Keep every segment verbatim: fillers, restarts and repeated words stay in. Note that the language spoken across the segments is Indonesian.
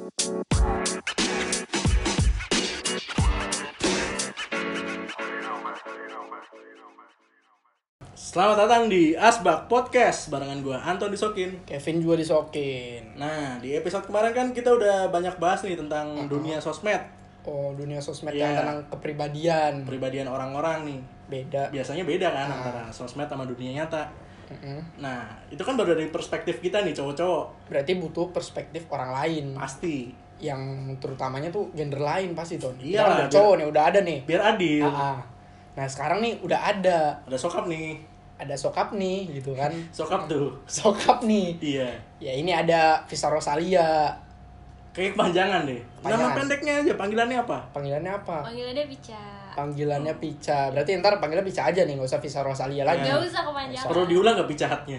Selamat datang di Asbak Podcast barengan gue Anton Disokin. Kevin juga disokin. Nah, di episode kemarin kan kita udah banyak bahas nih tentang uh-huh. dunia sosmed. Oh, dunia sosmed yeah. yang tentang kepribadian. Kepribadian orang-orang nih. Beda. Biasanya beda kan uh. antara sosmed sama dunia nyata. Uh-uh. Nah, itu kan baru dari perspektif kita nih cowok-cowok. Berarti butuh perspektif orang lain. Pasti. Yang terutamanya tuh gender lain pasti tuh. Iya lah. Udah cowok nih, udah ada nih. Biar adil. Uh-uh. Nah, sekarang nih udah ada. Ada sokap nih. Ada sokap nih gitu kan. Sokap tuh. Sokap nih. Iya. Ya ini ada Visa Rosalia. Kayak kepanjangan deh. Panjangan. Nama pendeknya aja, panggilannya apa? Panggilannya apa? Panggilannya Pica. Panggilannya Pica. Berarti ntar panggilnya Pica aja nih, gak usah Visa Rosalia lagi. Gak usah kepanjangan. Perlu diulang gak picahatnya?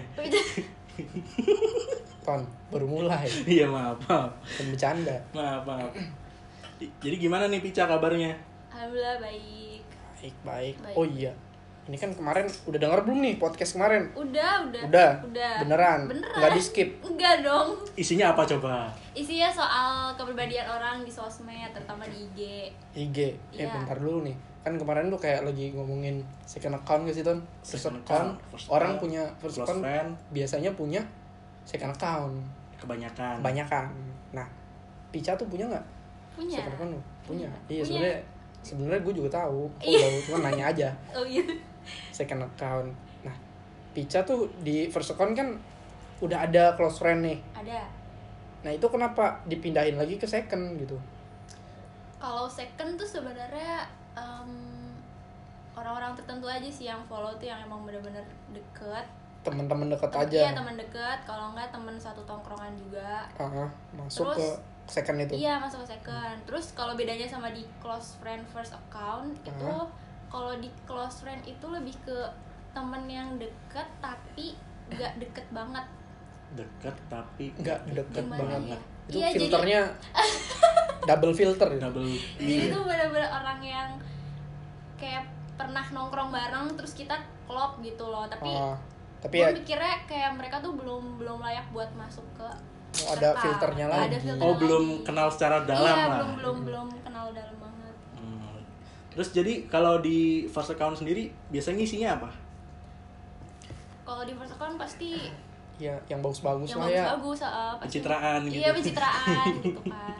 Ton, baru mulai. Iya, maaf, maaf. Dan bercanda. Maaf, maaf. Jadi gimana nih Pica kabarnya? Alhamdulillah baik. Baik, baik. Baik. Oh iya. Ini kan kemarin udah denger belum nih podcast kemarin? Udah, udah. Udah. Udah. Beneran. Beneran. Nggak di skip. Enggak dong. Isinya apa coba? Isinya soal kepribadian orang di sosmed, terutama di I G. I G. Eh, Iya. bentar dulu nih. Kan kemarin tuh kayak lagi ngomongin second account gak sih, Ton? First Second account. account, first Orang account, punya first close account friend. biasanya punya second account. Kebanyakan. Kebanyakan. Nah, Pica tuh punya nggak? Punya. Second account lu? Punya. Punya. Iya, Punya. sebenarnya sebenarnya gue juga tahu. Oh, Iya. tahu, cuma nanya aja. Oh iya. Second account. Nah, Pica tuh di first account kan udah ada close friend nih. Ada. Nah, itu kenapa dipindahin lagi ke second gitu? Kalau second tuh sebenarnya em, orang-orang tertentu aja sih yang follow tuh yang emang bener-bener deket. Teman-teman deket Tem- aja. Iya, teman deket. Kalau enggak teman satu tongkrongan juga. Ah, masuk Terus, ke second itu. Iya, masuk ke second. Terus kalau bedanya sama di close friend first account Uh-huh. itu kalau di close friend itu lebih ke temen yang deket tapi gak deket banget. Deket tapi Nggak deket Gimana banget. ya? Itu Iya, jadi- filternya double filter. double. Jadi Iya. itu benar-benar orang yang kayak pernah nongkrong bareng terus kita klop gitu loh. Tapi Ah, tapi gue ya mikirnya kayak mereka tuh belum belum layak buat masuk ke oh, ada circle. filternya Ada lagi. filternya Oh, belum lagi. kenal secara dalam iya, lah. belum belum belum kenal dalam banget. Hmm. Terus jadi kalau di first account sendiri biasanya isinya apa? Kalau di first account pasti ya yang bagus-bagus yang lah ya. bagus-bagus, uh, pasti- Pencitraan gitu. Iya, pencitraan gitu kan.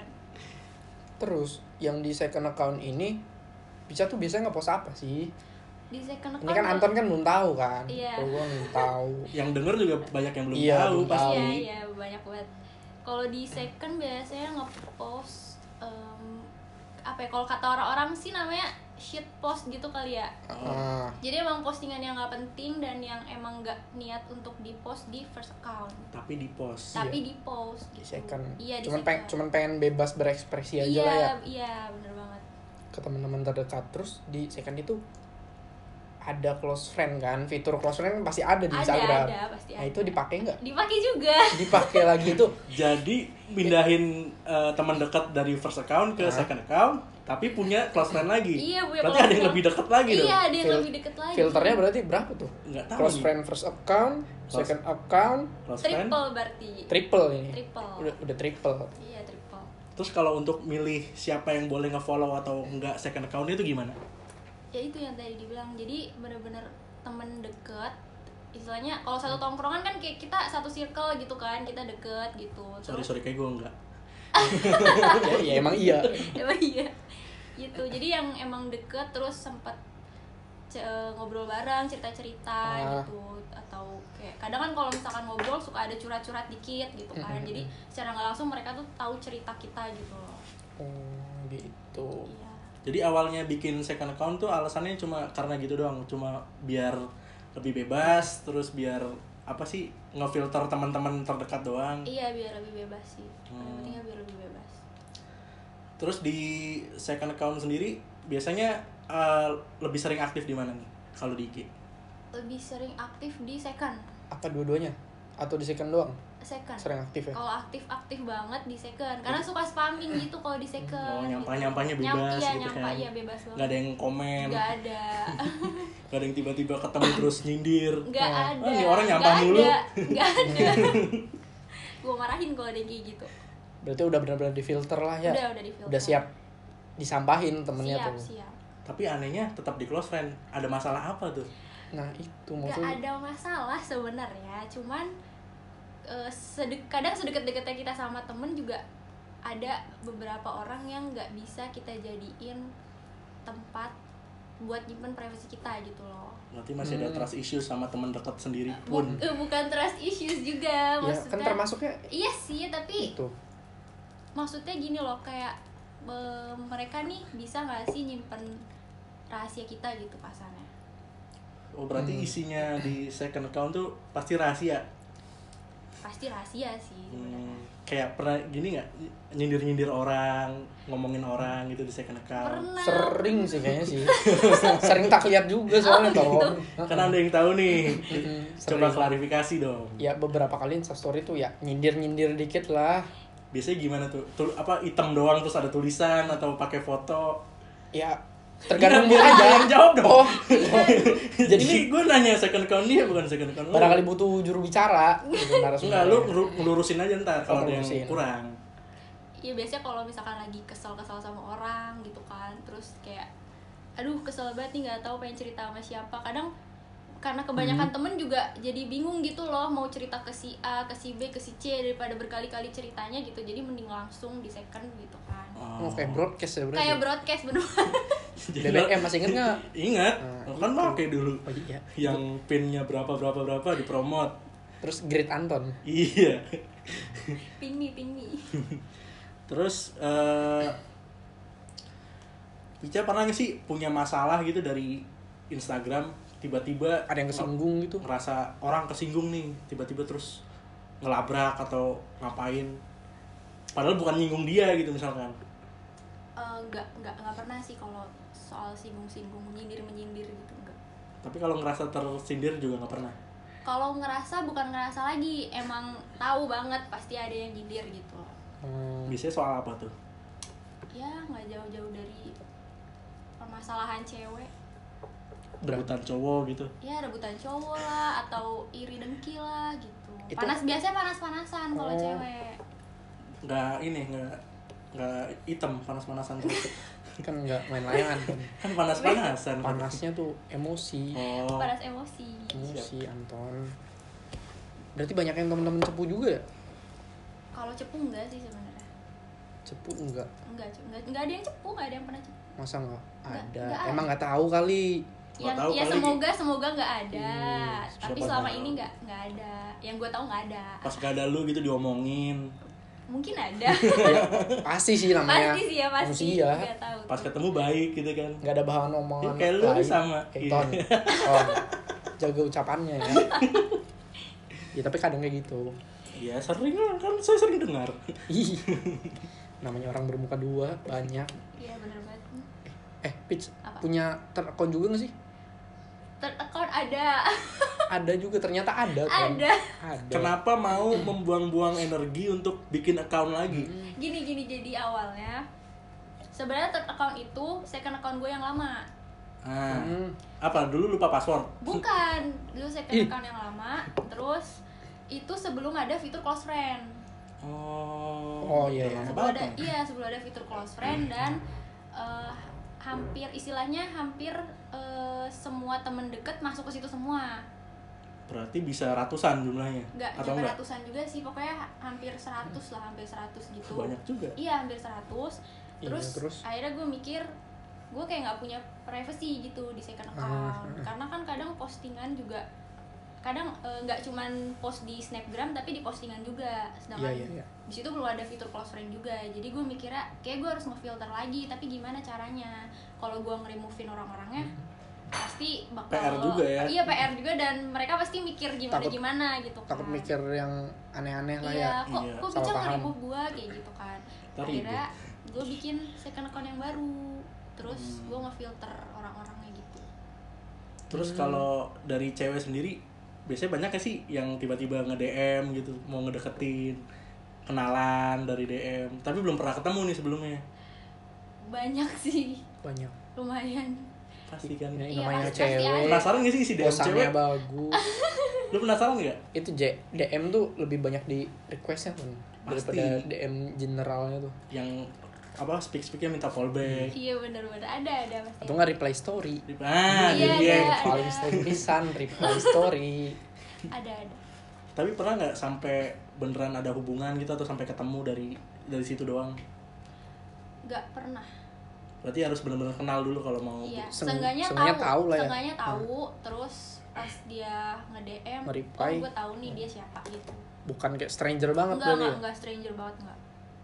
Terus yang di second account ini bisa tuh biasanya ngepost apa sih? Di second account Ini kan Anton kan belum tahu kan. Iya. Kalau gua belum tahu. Yang denger juga banyak yang belum Iya, tahu belum pasti. Iya, iya, banyak banget. Kalau di second biasanya ngepost em, apa ya, kalau kata orang-orang sih namanya shit post gitu kali ya. Ah, Jadi emang postingan yang nggak penting dan yang emang nggak niat untuk di post di first account, Tapi di post. tapi di post di gitu. second. Iya, di cuman peng, second. cuman pengen bebas berekspresi aja iya, lah ya Iya, bener banget. ke teman-teman terdekat. Terus di second itu ada close friend kan, fitur close friend pasti ada di Ada, Instagram. ada, pasti Nah ada. itu dipakai nggak? Dipakai juga. Dipakai lagi itu. Jadi pindahin eh, teman dekat dari first account ke Hah? second account, tapi punya close friend lagi. Iya, punya Berarti close ada yang friend. lebih dekat lagi dong. Iya, ada yang Fil- lebih deket lagi. Filternya berarti berapa tuh? Nggak tahu Close nih. friend first account, Close- second account, Close friend. Triple berarti. triple ini. Triple. Udah udah triple. Iya, triple. Terus kalau untuk milih siapa yang boleh nge-follow atau enggak second account itu gimana? Ya itu yang tadi dibilang, jadi bener-bener temen deket, istilahnya kalau satu tongkrongan kan kayak kita satu circle gitu kan, kita deket gitu. Sorry Terus sorry kayak gue enggak. ya, ya emang iya. emang iya gitu, jadi yang emang deket terus sempat ce- ngobrol bareng, cerita-cerita Ah. gitu, atau kayak kadang kan kalau misalkan ngobrol suka ada curhat-curhat dikit gitu kan, Mm-mm. jadi secara nggak langsung mereka tuh tahu cerita kita gitu loh. Oh, gitu. Iya. Jadi awalnya bikin second account tuh alasannya cuma karena gitu doang, cuma biar lebih bebas, terus biar apa sih ngefilter teman-teman terdekat doang. Iya, biar lebih bebas sih. Hmm. Yang pentingnya biar lebih bebas. Terus di second account sendiri biasanya eh, lebih sering aktif di mana nih kalau di I G? Lebih sering aktif di second. Apa dua-duanya? Atau di second doang? Second. Sering aktif ya? Kalau aktif-aktif banget di second, karena suka spamming gitu kalau di second. Oh, gitu. nyampah-nyampahnya bebas Nyamp- iya, gitu nyampa, kan. iya bebas banget. Nggak ada yang komen, Nggak ada. nggak ada yang tiba-tiba ketemu terus nyindir. Nggak Oh. ada. Oh, ini orang nyampah Nggak mulu. ada. Nggak ada. Gue marahin kalau ada yang kayak gitu. Berarti udah benar-benar difilter lah ya. Udah udah di filter. Udah siap disampahin temennya siap, tuh. Siap. Tapi anehnya tetap di close friend. Ada masalah apa tuh? Nah itu Gak maksudnya. ada masalah sebenarnya, cuman uh, sedek kadang sedekat-dekatnya kita sama temen juga ada beberapa orang yang nggak bisa kita jadiin tempat buat nyimpen privasi kita gitu loh. Berarti masih ada Hmm. trust issues sama teman dekat sendiri Bu- pun. eh, bukan trust issues juga Ya maksudnya. kan termasuknya Iya sih, tapi itu. maksudnya gini loh, kayak eh, mereka nih bisa nggak sih nyimpen rahasia kita gitu kasarnya. Oh berarti Hmm. isinya di second account tuh pasti rahasia. Pasti rahasia sih sebenarnya. Hmm, kayak pernah gini nggak nyindir-nyindir orang, ngomongin orang gitu di second account. Pernah. Sering sih kayaknya sih. Sering tak lihat juga soalnya Oh, Ton. Kan ada yang tahu nih. Mm-mm, Coba sering. klarifikasi dong. Ya beberapa kali Instastory tuh ya nyindir-nyindir dikit lah. Biasanya gimana tuh? Tul apa hitam doang terus ada tulisan atau pakai foto? Ya tergantung Biar dia aja. dia yang jawab dong. Oh, Jadi Ini- gue nanya second account dia bukan second account lu. barangkali butuh juru bicara gitu, Enggak, narasumbernya. lu ngelu- ngelurusin aja ntar kalau Oh, ada yang ngelurusin. kurang. Iya biasanya kalau misalkan lagi kesel-kesel sama orang gitu kan, terus kayak aduh kesel banget nih nggak tahu pengen cerita sama siapa. Kadang karena kebanyakan temen juga jadi bingung gitu loh mau cerita ke si A, ke si B, ke si C daripada berkali-kali ceritanya gitu. Jadi mending langsung di second gitu kan. Oh, kayak broadcast ya berarti. Kayak broadcast beneran. B B M masih inget nggak? Ingat, Nah, kan itu. pakai dulu. Oh iya. Yang pinnya berapa berapa berapa dipromot. Terus Great Anton. Iya. Ping me, ping me. Terus eh Ica pernah nggak sih punya masalah gitu dari Instagram tiba-tiba Ada yang kesinggung gitu. ngerasa orang kesinggung nih tiba-tiba terus ngelabrak atau ngapain padahal bukan nyinggung dia gitu misalkan. Eh, nggak nggak nggak pernah sih kalau soal singgung-singgung, menyindir menyindir gitu enggak. Tapi kalau ngerasa tersindir juga nggak pernah. Kalau ngerasa bukan ngerasa lagi, emang tahu banget pasti ada yang nyindir gitu. Hmm, Biasanya soal apa tuh? Ya nggak jauh-jauh dari permasalahan cewek. Rebutan cowok gitu. Ya rebutan cowok lah atau iri dengki lah gitu. Itu- Panas biasanya panas-panasan kalau Oh. cewek. Nggak ini nggak nggak hitam panas-panasan tuh. kan nggak main layangan kan. Kan panas-panasan. Panasnya tuh emosi. Oh. Panas emosi. Emosi Anton. Berarti banyak yang teman-teman cepu juga ya? Kalau cepu enggak sih sebenarnya. Cepu enggak? Enggak, enggak, enggak ada yang cepu, enggak ada yang pernah cepu. Masa enggak? Enggak, Ada. enggak Emang ada. nggak tahu kali. Nggak Yang tahu ya kali. semoga semoga nggak ada. Hmm, Tapi siapa selama tahu. ini nggak nggak ada. Yang gue tahu nggak ada. Pas gak ada lu gitu diomongin. Mungkin ada. Ya, pasti sih namanya. Pasti sih ya pasti. Manusia. Nggak tahu. Pas ketemu baik gitu kan. Nggak ada bahan omongan. Ya, kayak lu lain. sama. Kayak Iya. Ton. Oh, jaga ucapannya ya. Ya tapi kadang kayak gitu. Iya sering lah kan saya sering dengar. Ih. Namanya orang bermuka dua banyak. Iya bener banget. Eh, Pitch, Apa? punya ter-account juga gak sih? Third account ada. Ada juga, ternyata ada kan? Ada. Ada. Kenapa mau membuang-buang energi untuk bikin account lagi? Gini gini jadi awalnya sebenarnya third account itu second account gue yang lama. Ah, Hmm. apa dulu lupa password? Bukan, dulu second Ih. account yang lama. Terus itu sebelum ada fitur close friend. Oh. Oh, iya, iya. lama Sebelum banget ada dong. iya sebelum ada fitur close friend dan eh, hampir istilahnya hampir eh, semua temen deket masuk ke situ semua. Berarti bisa ratusan jumlahnya. Nggak Atau sampai enggak? ratusan juga sih, pokoknya ha- hampir seratus lah, hampir seratus gitu. Banyak juga. Iya hampir seratus. Iya, Terus, terus? akhirnya gue mikir gue kayak nggak punya privacy gitu di second account. Ah. Karena kan kadang postingan juga kadang eh, nggak cuman post di Snapgram tapi di postingan juga. Sedangkan Iya, iya, iya. di situ belum ada fitur close friend juga. Jadi gue mikirnya kayak gue harus ngefilter lagi, tapi gimana caranya? Kalau gue nge-removein orang-orangnya pasti bakal P R juga ya? Iya P R juga, dan mereka pasti mikir gimana Takut- gimana gitu kan. Takut mikir yang aneh-aneh lah ya. Iya, kok Iya. kok Salah bisa paham. nge-remove gue kayak gitu kan. Ntar Akhirnya gue bikin second account yang baru. Terus Hmm. gue ngefilter orang-orangnya gitu. Terus Hmm. kalau dari cewek sendiri biasanya banyak gak sih yang tiba-tiba nge-D M gitu, mau ngedeketin, kenalan dari D M, tapi belum pernah ketemu nih sebelumnya. Banyak sih, Banyak. lumayan. Pasti kan. Ini Iya, namanya pasti- pasti cewek. ada. Penasaran gak sih isi D M Posannya cewek? bagus. Lu penasaran gak? Itu J, D M tuh lebih banyak di requestnya kan. daripada D M generalnya tuh. Yang apa speak speaknya minta fallback. Iya benar-benar ada ada pasti. Atau nggak reply story. Ah, Iya, jadi ada. ya. Paling sering pisan reply story. Ada ada. Tapi pernah nggak sampai beneran ada hubungan gitu atau sampai ketemu dari dari situ doang? Nggak pernah. Berarti harus benar-benar kenal dulu kalau mau. Iya, Seng- seenggaknya seenggaknya tahu, tahu lah ya. seenggaknya tahu, terus pas dia nge-D M, oh Nge-reply. gue tahu nih dia siapa gitu. Bukan kayak stranger banget Enggak, berarti. enggak, ya? enggak stranger banget enggak.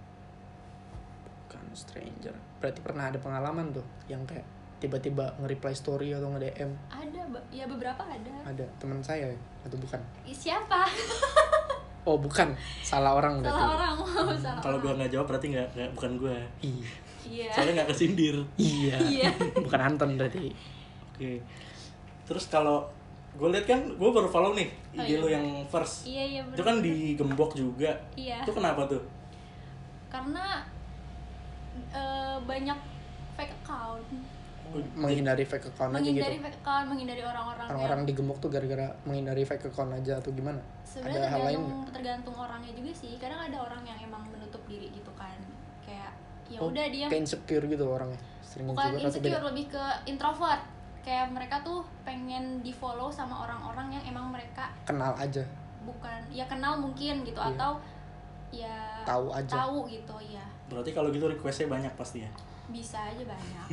Bukan stranger. Berarti pernah ada pengalaman tuh yang kayak tiba-tiba nge-reply story atau nge-D M. Ada, Ba- ya beberapa ada. Ada teman saya ya? Atau bukan? Ih, siapa? Oh, bukan. Salah orang berarti. Salah orang, salah Kalau gue orang. nggak jawab berarti nggak nggak bukan gue. Iya. Iya. Soalnya nggak kesindir. Iya. Iya. Bukan Anton berarti. Oke. Terus kalau gue lihat kan gue baru follow nih I G Oh, lu iya. yang first. Iya, iya benar. Itu kan digembok juga. Iya. Itu kenapa tuh? Karena eh, banyak fake account. Menghindari fake account aja gitu. Menghindari fake account, menghindari orang-orang Orang-orang yang digembok tuh gara-gara menghindari fake account aja atau gimana? sebenarnya Ada hal lain tergantung nggak? tergantung orangnya juga sih. Kadang ada orang yang emang menutup diri gitu kan. Kayak ya Oh, udah dia kayak insecure gitu orangnya. Sering bukan insecure atau insecure, beda? lebih ke introvert. Kayak mereka tuh pengen di follow sama orang-orang yang emang mereka Kenal aja. bukan ya kenal mungkin gitu Iya. atau ya Tahu aja. tahu gitu ya. Berarti kalau gitu requestnya banyak pasti ya. Bisa aja banyak.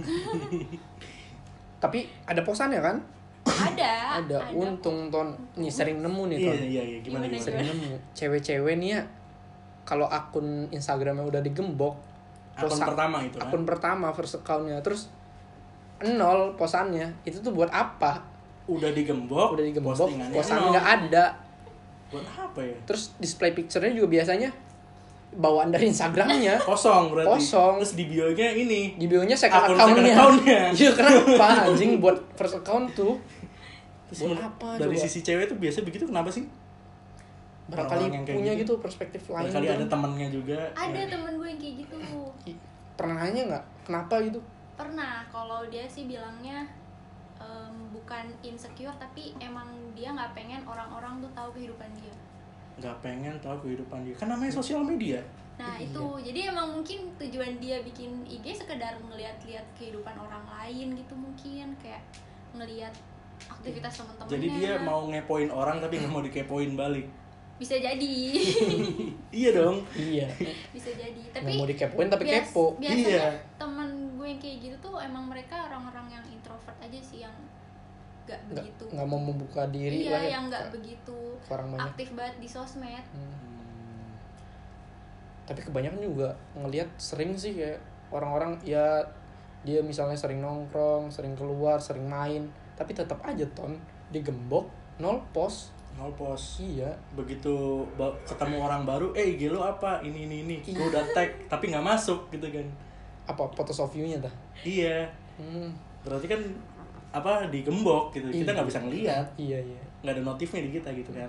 Tapi ada posannya kan? ada Ada. Untung Ton. Nih sering nemu nih Ton. Iya iya iya gimana Gimana, gimana. Sering nemu. Cewek-cewek nih ya. Kalau akun Instagramnya udah digembok. Akun posa- pertama itu kan. Akun pertama first accountnya. Terus nol posannya. Itu tuh buat apa? Udah digembok, Udah digembok. postingannya Posannya nol. nggak ada. Buat apa ya? Terus display picture-nya juga biasanya bawaan dari Instagramnya. Kosong berarti. Kosong. Terus di bio-nya ini. Di bio-nya second Akun account-nya. second account-nya. Iya, kenapa anjing buat first account tuh? Terus Buat men- apa dari coba? sisi cewek tuh biasa begitu kenapa sih? Barangkali Orang-orang yang kayak punya gitu. gitu perspektif lain. Barangkali kan. ada temannya juga. Ada Ya. temen gue yang kayak gitu. Ih, Pernah nanya nggak? Kenapa gitu? Pernah, kalau dia sih bilangnya em, bukan insecure tapi emang dia nggak pengen orang-orang tuh tahu kehidupan dia. Nggak pengen tahu kehidupan dia. Kan namanya sosial media. Nah Iya. itu, jadi emang mungkin tujuan dia bikin I G sekedar ngeliat-liat kehidupan orang lain gitu mungkin. Kayak ngeliat aktivitas temen-temennya. Jadi dia mau ngepoin orang tapi nggak mau dikepoin balik. Bisa jadi. Iya dong. Iya. Bisa jadi. Nggak Tapi mau dikepoin tapi bias- kepo. biasanya Iya. teman gue yang kayak gitu tuh emang mereka orang-orang yang introvert aja sih, yang gak Nggak begitu. nggak mau membuka diri Iya, lah ya. yang gak ke- begitu ke orang banyak. aktif banget di sosmed. Hmm. Tapi kebanyakan juga ngelihat sering sih kayak orang-orang ya dia misalnya sering nongkrong, sering keluar, sering main, tapi tetap aja Ton digembok, nol post. Nol post. Iya. Begitu ba- ketemu orang baru, eh I G lo apa? Ini ini ini. Gue udah tag tapi nggak masuk gitu kan. Apa photos of view-nya dah? Iya. Hmm. Berarti kan apa digembok gitu. Kita Iya. nggak bisa ngeliat. Iya, iya. Nggak ada notifnya di kita gitu kan.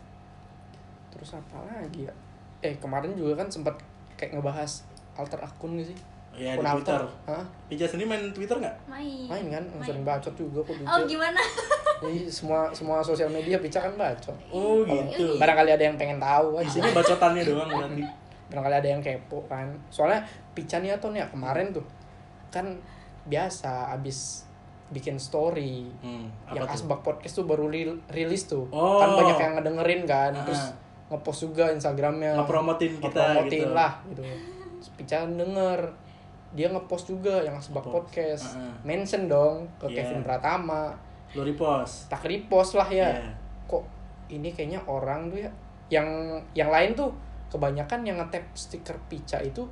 Terus apa lagi ya? Eh, kemarin juga kan sempat kayak ngebahas alter akun gak sih? Ya Akun di Twitter. alter. Hah? Pica sendiri main Twitter nggak? Main. Main kan? Main. Sering bacot juga kok Oh Pica. gimana? Jadi semua semua sosial media Pica kan bacot. Oh Kalau- gitu. Barangkali ada yang pengen tahu aja. Isinya bacotannya doang berarti. Barangkali ada yang kepo kan. Soalnya Pica nih atau nih kemarin tuh kan biasa abis bikin story Hmm, yang apa tuh? Asbak Podcast tuh baru ril- rilis tuh. Oh. Kan banyak yang ngedengerin kan. Ah. Terus ngepost juga Instagramnya. Ngepromotin kita Ngepromotin gitu. lah gitu. Terus Pica denger. Dia ngepost juga yang Asbak Ngepost. Podcast. Ah, ah. Mention dong ke Iya. Kevin Pratama. Lo repost. Tak repost lah ya. Iya. Kok ini kayaknya orang tuh ya yang yang lain tuh kebanyakan yang nge-tap stiker Pica itu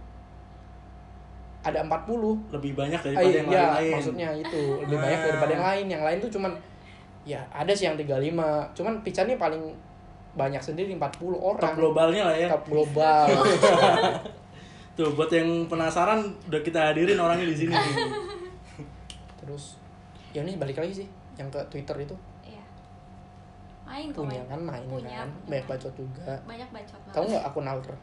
ada empat puluh. Lebih banyak Ah, daripada yang iya, lain. maksudnya itu lebih Ah. banyak daripada yang lain. Yang lain tuh cuman ya ada sih yang tiga puluh lima. Cuman Pica nih paling banyak sendiri empat puluh Top orang. globalnya lah ya. Top global. Tuh buat yang penasaran udah kita hadirin orangnya di sini. nih. Terus ya nih balik lagi sih yang ke Twitter itu Iya. Main kok punya main. kan main Punya, kan punya. banyak bacot juga. Banyak bacot banget. Tahu nggak akun alter?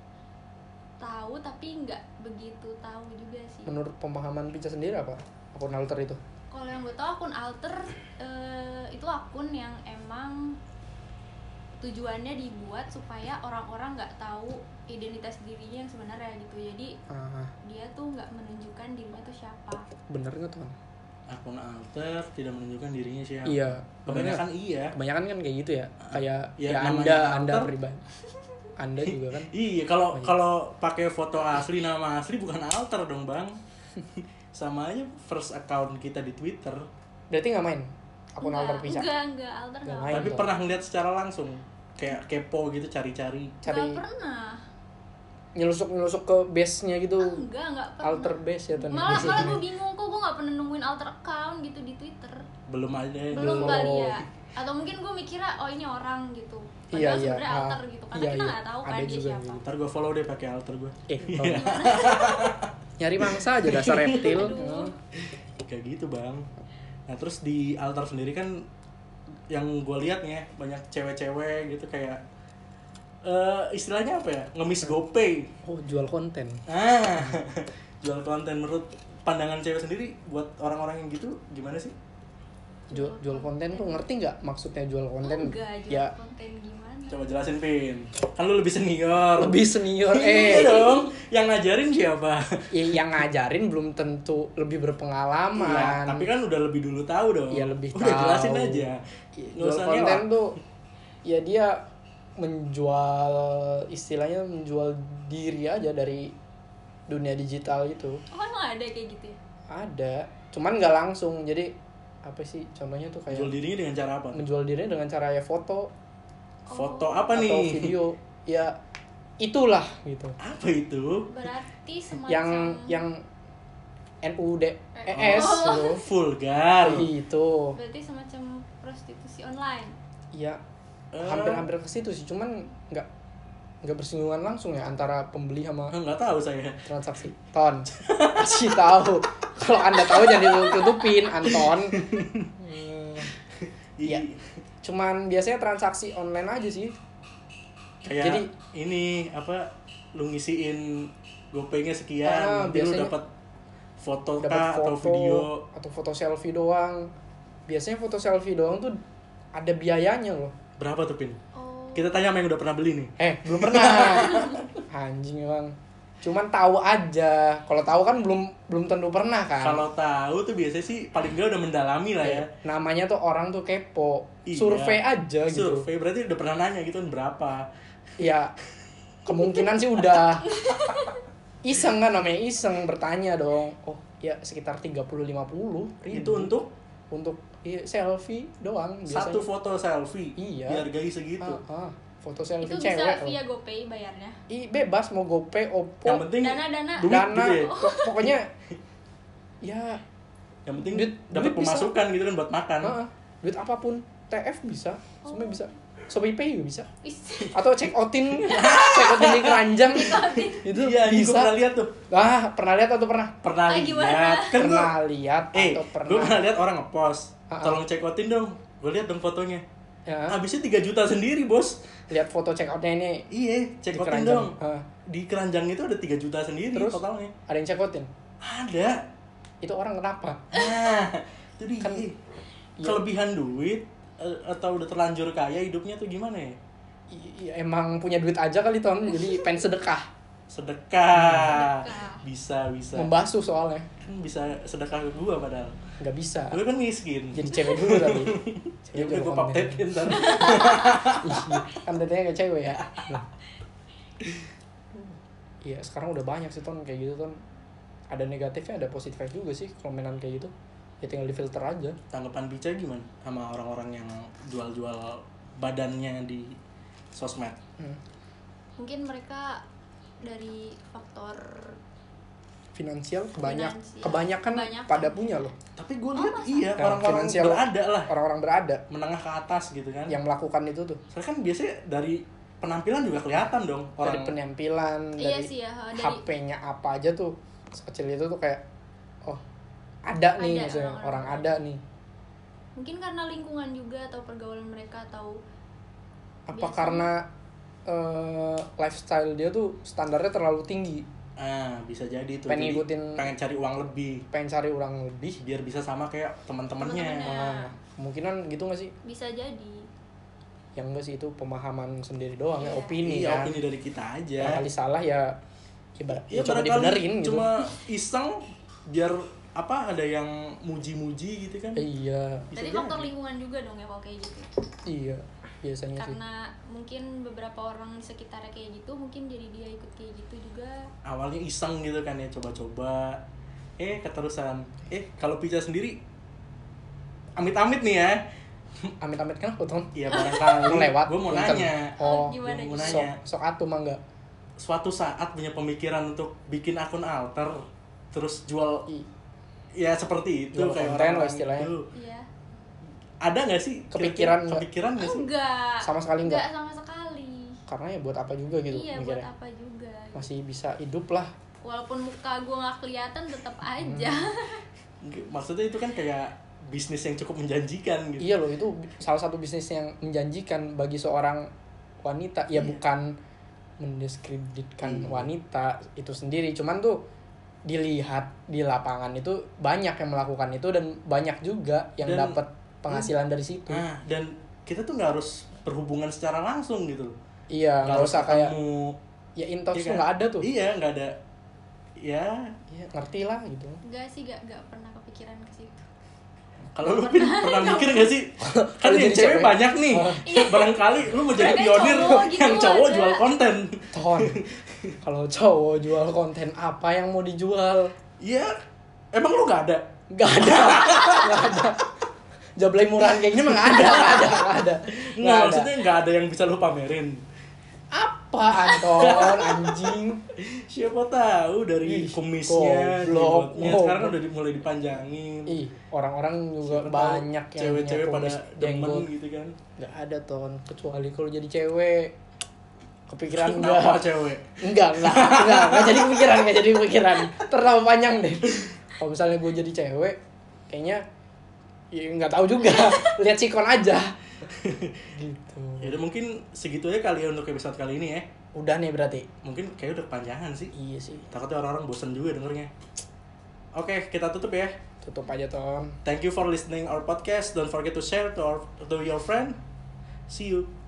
Tahu tapi nggak begitu tahu juga sih. Menurut pemahaman Pica sendiri apa akun alter itu? Kalau yang gue tahu akun alter eh, itu akun yang emang tujuannya dibuat supaya orang-orang nggak tahu identitas dirinya yang sebenarnya gitu. Jadi Ah, dia tuh nggak menunjukkan dirinya tuh siapa. bener nggak tuh? Akun alter tidak menunjukkan dirinya siapa. Iya. Kebanyakan iya. Kebanyakan kan kayak gitu ya. Kayak Ya, ya, namanya anda anda alter. pribadi. Anda juga kan. Iya, kalau kalau pakai foto asli, nama asli bukan alter dong, Bang. Sama aja first account kita di Twitter. Berarti nggak main akun Enggak, alter bisa. enggak enggak alter Nggak nggak main. Tapi tuh. pernah ngeliat secara langsung. Kayak kepo gitu, cari-cari. Cari Nggak pernah. nyelusuk-nyelusuk ke base-nya gitu. Enggak enggak pernah. Alter base ya tuh. Malah malah gue bingung kok gue nggak pernah nemuin alter account gitu di Twitter. Belum ada. Belum Oh. kali ya. Atau mungkin gue mikirnya oh ini orang gitu. Iya, Padahal iya. sebenarnya Ah, alter gitu. Karena iya, kita iya. nggak tahu kan Ada dia juga siapa. gitu. Ntar gue follow deh pakai alter gue. Eh, tolong. Nyari mangsa aja dasar reptil. Aduh. Kayak gitu, Bang. Nah, terus di alter sendiri kan yang gue lihat nih ya, banyak cewek-cewek gitu kayak eh istilahnya apa ya? Ngemis GoPay. Oh, jual konten. Ah, jual konten. Menurut pandangan cewek sendiri buat orang-orang yang gitu gimana sih? Jual, jual konten tuh ngerti nggak maksudnya jual konten? Enggak jual Ya konten gimana? Coba jelasin, Pin. Kan lu lebih senior. lebih senior Iya eh dong. Yang ngajarin siapa? ya, yang ngajarin belum tentu lebih berpengalaman. Iya, tapi kan udah lebih dulu tahu dong. Ya lebih Udah tahu. jelasin aja. Ya, Nggak jual usah konten ngelak. tuh ya dia menjual istilahnya menjual diri aja dari dunia digital itu. Oh emang ada kayak gitu ya? Ada, cuman nggak langsung. Jadi apa sih contohnya tuh kayak Jual dirinya dengan cara apa? menjual dirinya dengan cara ya foto Foto apa atau nih? video. Ya itulah gitu. Apa itu? Berarti semacam Yang yang N U D E S Oh. gitu. Vulgar. Itu. berarti semacam prostitusi online. Ya Eh. hampir-hampir ke situ sih, cuman nggak nggak bersinggungan langsung ya antara pembeli sama Enggak tahu saya. transaksi. Ton, kasih tahu. Kalau anda tahu jangan ditutupin, Anton. Hmm, Iya. Cuman biasanya transaksi online aja sih. Kayak Jadi- ini apa lu ngisiin GoPay-nya sekian, Ah, nanti lu biasanya dapat foto Dapat kah foto atau video. atau foto selfie doang. Biasanya foto selfie doang tuh ada biayanya loh. Berapa tuh, Pin? Oh. Kita tanya sama yang udah pernah beli nih. Eh, belum pernah. Anjing emang. Cuman tahu aja. Kalau tahu kan belum belum tentu pernah kan. Kalau tahu tuh biasanya sih paling nggak udah mendalami lah ya. Namanya tuh orang tuh kepo. Iya. Survei aja gitu. Survei berarti udah pernah nanya gitu kan berapa? Ya kemungkinan sih udah iseng kan, namanya iseng bertanya dong. Oh, ya sekitar tiga puluh sampai lima puluh ribu. Itu untuk untuk iya, selfie doang biasanya. satu foto selfie. Iya. Dihargai segitu. Ah, ah, foto selfie Itu cewek. bisa loh. via GoPay bayarnya. Ih, bebas mau GoPay, Oppo, Yang penting Dana-dana. duit Dana, gitu ya. pok- pokoknya ya Yang penting Duit- dapat duit bisa. pemasukan gitu kan buat makan. ah, duit apapun, T F bisa, semua bisa. Shopee Pay juga bisa. Is. Atau check outin, check outin di keranjang. Itu Iya, ini gua bisa. pernah lihat tuh. Ah, pernah lihat atau pernah? Pernah Ah, gimana? lihat. Kan gua Pernah lihat eh, atau gue pernah? pernah lihat orang ngepost. Ah, ah. Tolong check outin dong. Gue lihat dong fotonya. Ya, Habisnya tiga juta sendiri, Bos. lihat foto check outnya ini Iya, check di outin keranjang. dong. Ah, Di keranjang itu ada tiga juta sendiri Terus? totalnya. ada yang check outin. Ada. Itu orang kenapa? Nah, itu dia. Kan- Ih, iya. Kelebihan duit eh, atau udah terlanjur kaya hidupnya tuh gimana ya? I- i- emang punya duit aja kali Ton, jadi pengen sedekah. Sedekah. Sedekah. Bisa, bisa. Membasuh soalnya. Kan bisa sedekah ke gua padahal. Nggak bisa. Gue kan miskin. Jadi cewek dulu tapi. Ya udah jual gue konten. papetin ntar. Iya, kan tetenya kayak cewek ya. Nah. Iya, sekarang udah banyak sih Ton kayak gitu Ton. Ada negatifnya, ada positifnya juga sih kalau mainan kayak gitu. Ya tinggal difilter aja. Tanggapan Pica gimana sama orang-orang yang jual-jual badannya di sosmed? Hmm. Mungkin mereka dari faktor Finansial kebanyak Finansial. kebanyakan, Kebanyakan. pada punya loh. Tapi gue Oh, lihat masa? iya Nah, orang-orang finansial. berada lah, Orang-orang berada menengah ke atas gitu kan. yang melakukan itu tuh. Soalnya kan biasanya dari penampilan juga kelihatan dong Dari orang. penampilan, Iya dari sih ya, dari- H P-nya apa aja tuh. Sekecil itu tuh kayak oh, ada nih Ada misalnya orang-orang. orang ada nih. mungkin karena lingkungan juga atau pergaulan mereka atau Apa Biasanya. karena eh, lifestyle dia tuh standarnya terlalu tinggi. Ah, bisa jadi tuh. Pengen Jadi ngikutin- pengen cari uang lebih Pengen cari orang lebih. biar bisa sama kayak teman-temannya. Teman-temannya. Nah, kemungkinan gitu gak sih? bisa jadi. ya enggak sih, itu pemahaman sendiri doang ya, Iya. opini Iya, kan. opini dari kita aja. Kali salah ya ibarat Ya, ya, coba barangkali dibenerin gitu. cuma iseng biar apa ada yang muji-muji gitu kan. Eh, iya. Bisa Dari jadi. faktor lingkungan juga dong ya kalau kayak gitu. Iya, biasanya sih. Karena mungkin beberapa orang di sekitarnya kayak gitu, mungkin jadi dia ikut kayak gitu juga. Awalnya iseng gitu kan ya, coba-coba. Eh, keterusan. Eh, kalau Pica sendiri amit-amit nih ya. Amit-amit kenapa, Ton? Iya, barangkali. Lewat. Gue mau Inter- nanya. Oh, Gimana Gua mau gitu? sok nanya. sok atuh mangga. Suatu saat punya pemikiran untuk bikin akun alter, terus jual I, ya seperti itu Jual kayak konten lah orang istilahnya. itu. Iya. Ada nggak sih Kepikiran kira-kira- nggak? kepikiran nggak sih? Enggak. Sama sekali enggak? Enggak sama sekali. Karena ya buat apa juga gitu Iya, buat mikirnya. apa juga. Masih bisa hidup lah. Walaupun muka gue nggak kelihatan tetap aja. Maksudnya itu kan kayak bisnis yang cukup menjanjikan gitu. Iya loh, itu salah satu bisnis yang menjanjikan bagi seorang wanita. Ya Iya. bukan mendiskreditkan Iya. wanita itu sendiri, cuman tuh dilihat di lapangan itu banyak yang melakukan itu dan banyak juga yang Dan- dapat penghasilan dari situ. Nah, dan kita tuh nggak harus berhubungan secara langsung gitu. Iya, nggak usah kayak ketemu. ya intox Iya tuh kan? nggak ada tuh. Iya, nggak ada. Ya, Iya, ngerti lah gitu. Enggak sih, enggak enggak pernah kepikiran ke situ. kalau lu Pin, pernah mikir gak sih? Kan Kalau yang jadi cewek cewek. banyak nih. Barangkali lu mau jadi Ada pionir cowok gitu yang cowok ada. jual konten. Ton, kalau cowok jual konten apa yang mau dijual? Iya, emang lu gak ada? Nggak ada, nggak ada. Jablay murahan kayak gini mah nggak ada, nggak ada, nggak ada. Nggak, Nggak ada. maksudnya nggak ada yang bisa lu pamerin. Apa Anton, anjing? Siapa tahu dari Ih, kumisnya, goblok, jenggotnya. Sekarang goblok. udah di- mulai dipanjangin. Ih, orang-orang juga Siapa tahu banyak yang cewek-cewek punya pada kumis demen jenggot. gitu kan. Nggak ada Ton, kecuali kalau jadi cewek. Kepikiran Kenapa enggak? cewek? Enggak, enggak, enggak, enggak jadi kepikiran, enggak jadi kepikiran. Terlalu panjang deh. Kalau misalnya gue jadi cewek, kayaknya ya nggak tahu juga. Lihat sikon aja. Gitu. Ya udah mungkin segitu aja kali ya untuk episode kali ini ya. Udah nih berarti. Mungkin kayak udah kepanjangan sih. Iya sih. Takutnya orang-orang bosan juga dengernya. Oke, kita tutup ya. Tutup aja Ton. Thank you for listening our podcast. Don't forget to share to our to your friend. See you.